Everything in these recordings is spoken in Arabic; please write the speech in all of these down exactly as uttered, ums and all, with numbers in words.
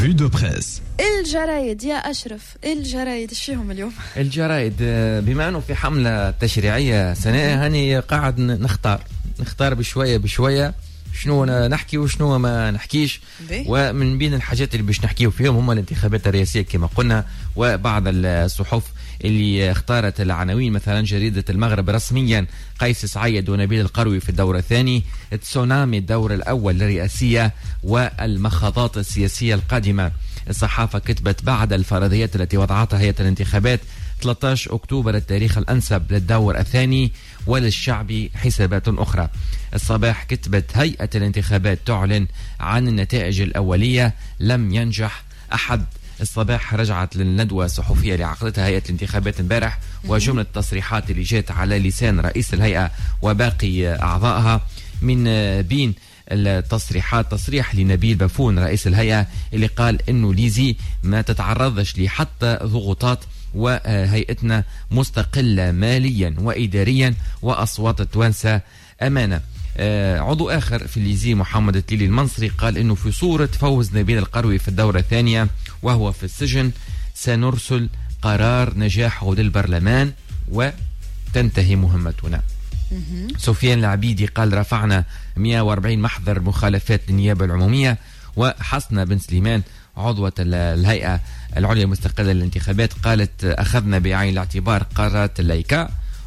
Revue de presse. الجرايد يا أشرف، الجرايد ايش فيهم اليوم؟ الجرايد بما أنه في حملة تشريعية سنة هاني قاعد نختار نختار بشوية بشوية شنو نحكي وشنو ما نحكيش. بي. ومن بين الحاجات اللي باش نحكيه فيهم هم الانتخابات الرئاسية كما قلنا، وبعض الصحف اللي اختارت العناوين، مثلا جريدة المغرب رسميا قيس سعيد ونبيل القروي في الدور الثاني، تسونامي الدور الأول للرئاسية والمخاضات السياسية القادمة. الصحافة كتبت بعد الفرضيات التي وضعتها هيئة الانتخابات ثلاثة عشر أكتوبر التاريخ الأنسب للدور الثاني وللشعب حسابات أخرى. الصباح كتبت هيئة الانتخابات تعلن عن النتائج الأولية لم ينجح أحد. الصباح رجعت للندوة الصحفية اللي عقدتها هيئة الانتخابات امبارح وجملة تصريحات اللي جات على لسان رئيس الهيئة وباقي أعضائها. من بين التصريحات تصريح لنبيل بافون رئيس الهيئة اللي قال انه ليزي ما تتعرضش لحتى ضغوطات وهيئتنا مستقلة ماليا وإداريا وأصوات التوانسة أمانة. عضو آخر في ليزي محمد التليلي المنصري قال انه في صورة فوز نبيل القروي في الدورة الثانية وهو في السجن سنرسل قرار نجاحه للبرلمان وتنتهي مهمتنا. سفيان العبيدي قال رفعنا مئة وأربعين محضر مخالفات للنيابة العمومية. وحسنة بن سليمان عضوة الهيئة العليا المستقلة للانتخابات قالت أخذنا بعين الاعتبار قرارات اللايكا،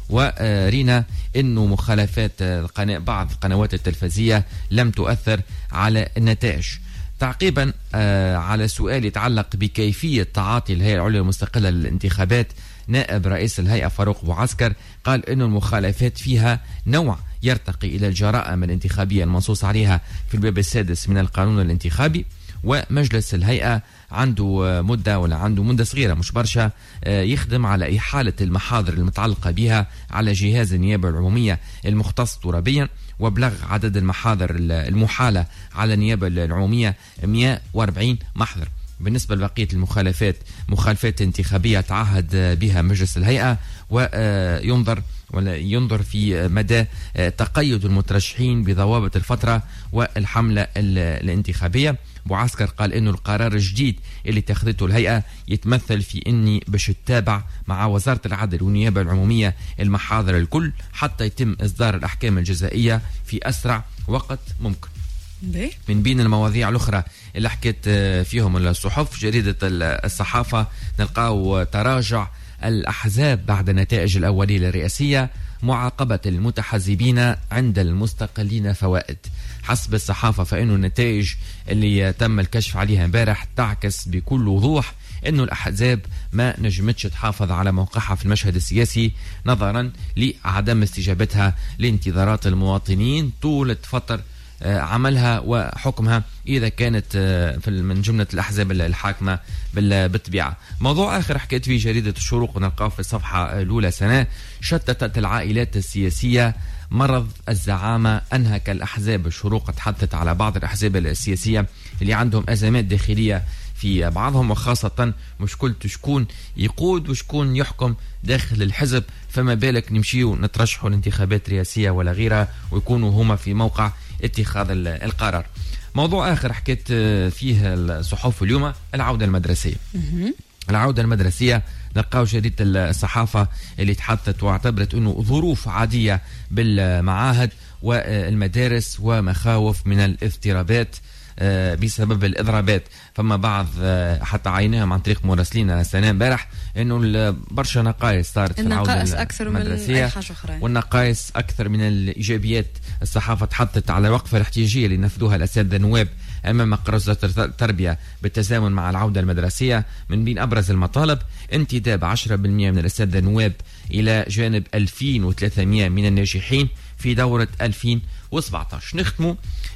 ورينا أنه مخالفات القناة بعض القنوات التلفزية لم تؤثر على النتائج. تعقيبا على سؤال يتعلق بكيفية تعاطي الهيئة العليا المستقلة للانتخابات، نائب رئيس الهيئة فاروق بوعسكر قال أن المخالفات فيها نوع يرتقي إلى الجرائم الانتخابية المنصوص عليها في الباب السادس من القانون الانتخابي. ومجلس الهيئة عنده مدة ولا عنده مدة صغيرة مش برشا يخدم على إحالة المحاضر المتعلقة بها على جهاز النيابة العمومية المختص ترابيا، وبلغ عدد المحاضر المحالة على النيابة العمومية مئة وأربعين محضر. بالنسبة لبقية المخالفات مخالفات انتخابية تعهد بها مجلس الهيئة وينظر ولا ينظر في مدى تقيد المترشحين بضوابط الفترة والحملة الانتخابية. بوعسكر قال انه القرار الجديد اللي اتخذته الهيئة يتمثل في اني باش تتابع مع وزارة العدل والنيابة العمومية المحاضر الكل حتى يتم اصدار الاحكام الجزائية في اسرع وقت ممكن. من بين المواضيع الأخرى اللي حكيت فيهم الصحف جريدة الصحافة نلقاو تراجع الأحزاب بعد النتائج الأولية للرئاسية، معاقبة المتحزبين عند المستقلين فوائد. حسب الصحافة فإنه النتائج اللي تم الكشف عليها امبارح تعكس بكل وضوح إنه الأحزاب ما نجمتش تحافظ على موقعها في المشهد السياسي نظرا لعدم استجابتها لانتظارات المواطنين طول فترة عملها وحكمها إذا كانت في من جملة الأحزاب الحاكمة بالطبيعة. موضوع آخر حكيت فيه جريدة الشروق ونلقاه في الصفحة الأولى سنة، شتتت العائلات السياسية مرض الزعامة أنهك الأحزاب. الشروق تحدثت على بعض الأحزاب السياسية اللي عندهم أزمات داخلية في بعضهم، وخاصة مشكلة شكون يقود وشكون يحكم داخل الحزب، فما بالك نمشيو نترشحوا الانتخابات الرئاسية ولا غيرها ويكونوا هما في موقع اتخاذ القرار. موضوع آخر حكيت فيه الصحف اليوم العودة المدرسية. العودة المدرسية نلقاو جريدة الصحافة اللي تحدثت واعتبرت أنه ظروف عادية بالمعاهد والمدارس ومخاوف من الاضطرابات بسبب الإضرابات. فما بعض حتى عيناهم عن طريق مراسلين سنة امبارح انه برشا نقائص صارت في العودة أكثر المدرسية من والنقائص أكثر من الإيجابيات. الصحافة تحدثت على الوقفة الاحتجاجية اللي نفذوها الأساتذة النواب أمام مقر وزارة التربية بالتزامن مع العودة المدرسية. من بين أبرز المطالب انتداب عشرة بالمئة من الأساتذة النواب إلى جانب ألفين وثلاثمئة من الناجحين في دورة ألفين وسبعة عشر. نختموا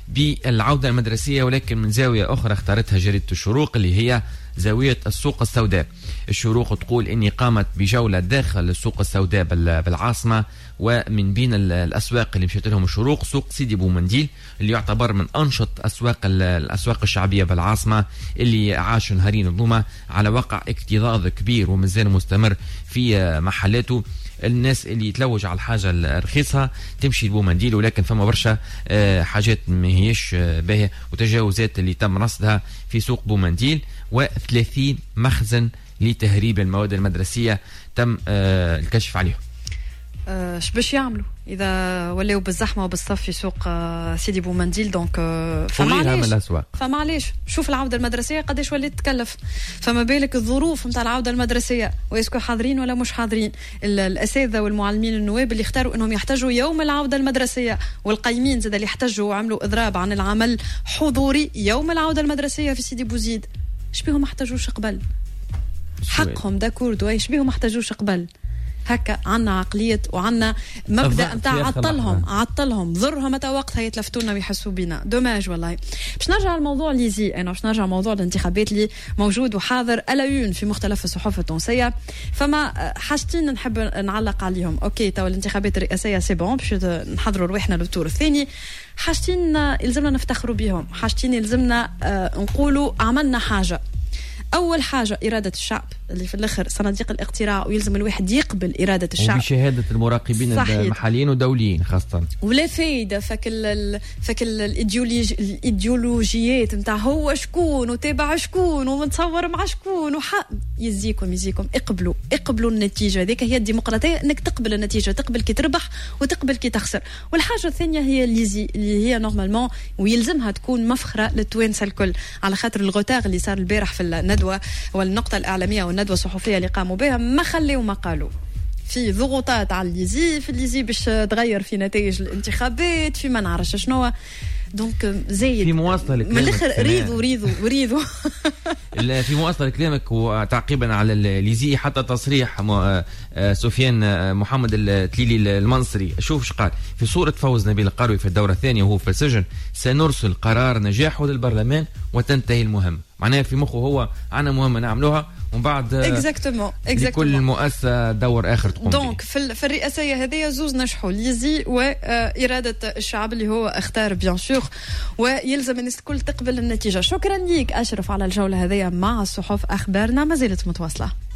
بالعودة المدرسية ولكن من زاوية أخرى اختارتها جريدة الشروق اللي هي زاوية السوق السوداء. الشروق تقول إني قامت بجولة داخل السوق السوداء بالعاصمة، ومن بين الأسواق اللي مشيت لهم الشروق سوق سيدي بومنديل اللي يعتبر من أنشط أسواق الأسواق الشعبية بالعاصمة اللي عاش نهارين الظلمة على وقع اكتظاظ كبير ومازال مستمر في محلاته. الناس اللي يتلوج على الحاجه الرخيصه تمشي لبومنديل، ولكن فما برشا حاجات ما هيش باهيه وتجاوزات اللي تم رصدها في سوق بومنديل، وثلاثين مخزن لتهريب المواد المدرسيه تم الكشف عليهم. اش باش يعملوا اذا ولاو بالزحمه وبالصف في سوق سيدي بومنديل؟ دونك فمعليش فمعليش شوف العوده المدرسيه قداش ولات تكلف، فما بالك الظروف نتاع العوده المدرسيه، ويسكو حاضرين ولا مش حاضرين الاساتذه والمعلمين النواب اللي اختاروا انهم يحتاجوا يوم العوده المدرسيه، والقايمين زاد اللي احتجوا وعملوا اضراب عن العمل حضوري يوم العوده المدرسيه في سيدي بوزيد. اش بيهم ما احتاجوش قبل؟ حقهم داكورد، وايش بيهم ما احتاجوش قبل؟ هكا عنا عقلية وعنا مبدأ متاع عطلهم عطلهم ضرها متى وقتها يتلفتونا ويحسوا بينا. دوماج والله. باش نرجع لموضوع ليزي، انا باش نرجع لموضوع الانتخابات اللي موجود وحاضر الايون في مختلف الصحف التونسيه. فما حاجتين نحب نعلق عليهم. اوكي توا الانتخابات الرئاسيه سي بون باش نحضروا رواحنا للدور الثاني. حاجتين يلزمنا نفتخروا بهم، حاجتين يلزمنا آه نقولوا عملنا حاجه. أول حاجة إرادة الشعب اللي في الآخر صناديق الاقتراع، ويلزم الواحد يقبل إرادة الشعب وبشهادة المراقبين المحليين ودوليين خاصة. ولا فايدة فك ال فك الإيديولوجي الإيديولوجيات نتاع هو شكون وتابع شكون ومتصور مع شكون وحق يزيكم يزيكم اقبلوا اقبلوا النتيجة. ذيك هي الديمقراطية، انك تقبل النتيجة، تقبل كي تربح وتقبل كي تخسر. والحاجة الثانية هي الليزي اللي هي نورمالمون ويلزمها تكون مفخرة للتوانسة الكل، على خاطر الغوتاغ اللي صار البارح في الندوة والنقطة الإعلامية والندوة الصحفية اللي قاموا بها ما خليوا ما قالوا. في ضغوطات على الليزي في الليزي باش تغير في نتائج الانتخابات في ما نعرفش شنو. دونك زايد في مواصلة لكلامك من الاخر ريضوا ريضوا وريضوا في مواصلة لكلامك وتعقيبا على الليزي حتى تصريح سفيان محمد التليلي المنصري، شوف ايش قال في صورة فوز نبيل القروي في الدورة الثانية وهو في السجن: سنرسل قرار نجاحه للبرلمان وتنتهي المهمة. معناها في مخه هو عنا مهمة نعملوها ومن بعد اكزاكتومون لكل مؤسسة دور اخر تقوم. دونك في, في الرئاسيه هذه زوز نجحوا، ليزي واراده الشعب اللي هو اختار بيان سور، ويلزم الناس الكل تقبل النتيجه. شكرا ليك اشرف على الجوله هذه مع الصحف، اخبارنا ما زالت متواصله.